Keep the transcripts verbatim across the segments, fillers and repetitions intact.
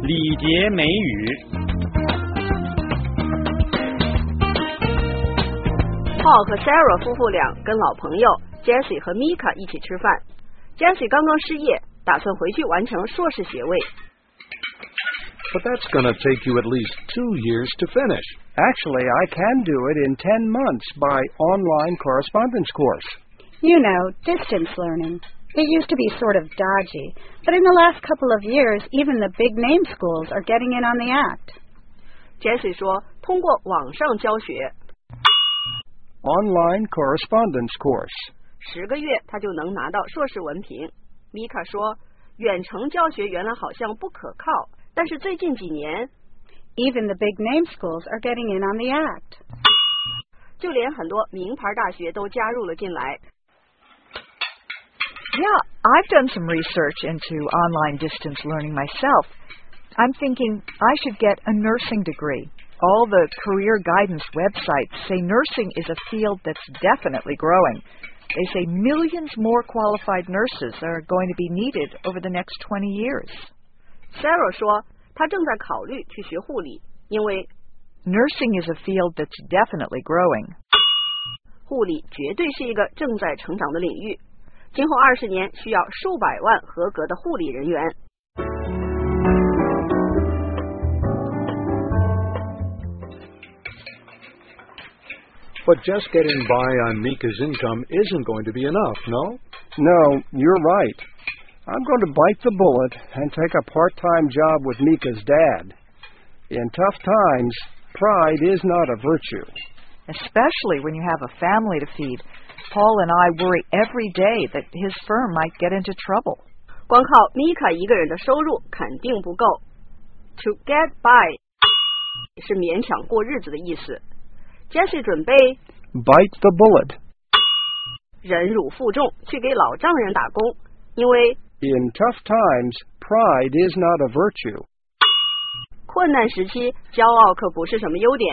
礼节美语。 Paul 和 Sarah 夫妇俩跟老朋友 Jessie 和 Mika 一起吃饭。Jessie 刚刚失业，打算回去完成硕士学位。 But that's going to take you at least two years to finish. Actually, I can do it in ten months by online correspondence course. You know, distance learning. It used to be sort of dodgy, but in the last couple of years, even the big-name schools are getting in on the act. Jessie 说，通过网上教学 Online correspondence course. 十个月他就能拿到硕士文凭。Mika 说，远程教学原来好像不可靠，但是最近几年 Even the big-name schools are getting in on the act. 就连很多名牌大学都加入了进来。 Yeah, I've done some research into online distance learning myself. I'm thinking I should get a nursing degree. All the career guidance websites say nursing is a field that's definitely growing. They say millions more qualified nurses are going to be needed over the next twenty years. Sarah 说，她正在考虑去学护理，因为 nursing is a field that's definitely growing. 护理绝对是一个正在成长的领域。今后二十年需要数百万合格的护理人员。 But just getting by on Mika's income isn't going to be enough, no? No, you're right. I'm going to bite the bullet and take a part-time job with Mika's dad. In tough times, pride is not a virtue. Especially when you have a family to feed. Paul and I worry every day that his firm might get into trouble. 光靠 Mika 一个人的收入肯定不够。To get by 是勉强过日子的意思。Jessie 准备 bite the bullet. 忍辱负重去给老丈人打工，因为 In tough times, pride is not a virtue. 困难时期，骄傲可不是什么优点。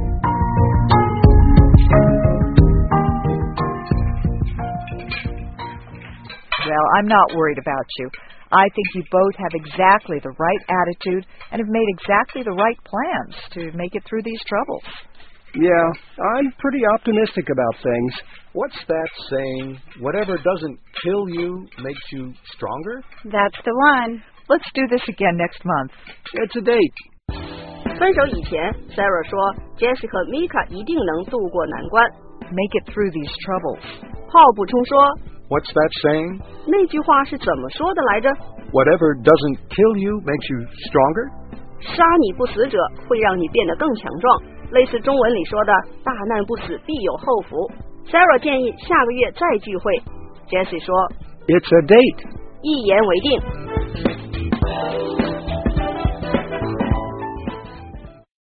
Well, I'm not worried about you. I think you both have exactly the right attitude and have made exactly the right plans to make it through these troubles. Yeah, I'm pretty optimistic about things. What's that saying? Whatever doesn't kill you makes you stronger? That's the one. Let's do this again next month. It's a date. 分手以前 Sarah 说 Jessie 和 Mika 一定能度过难关。 Make it through these troubles. Paul 补充说 What's that saying? 那句话是怎么说的来着？ Whatever doesn't kill you makes you stronger? 杀你不死者会让你变得更强壮，类似中文里说的大难不死必有后福。Sarah 建议下个月再聚会。Jessie 说 It's a date. 一言为定。